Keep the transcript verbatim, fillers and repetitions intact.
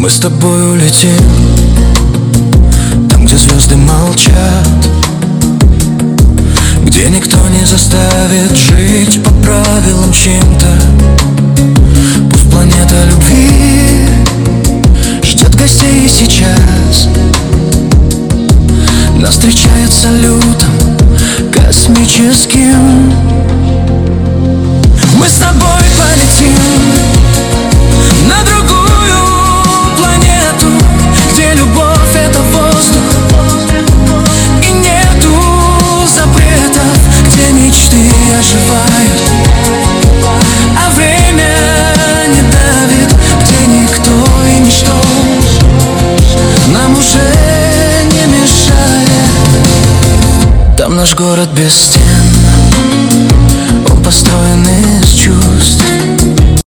Мы с тобой улетим там, где звезды молчат, где никто не заставит жить по правилам чьим-то. Пусть планета любви ждет гостей сейчас, нас встречает салютом космическим. Мы с тобой полетим на другую планету, где любовь — это воздух и нету запретов, где мечты оживают, а время не давит, где никто и ничто нам уже не мешает. Там наш город без стен, он построен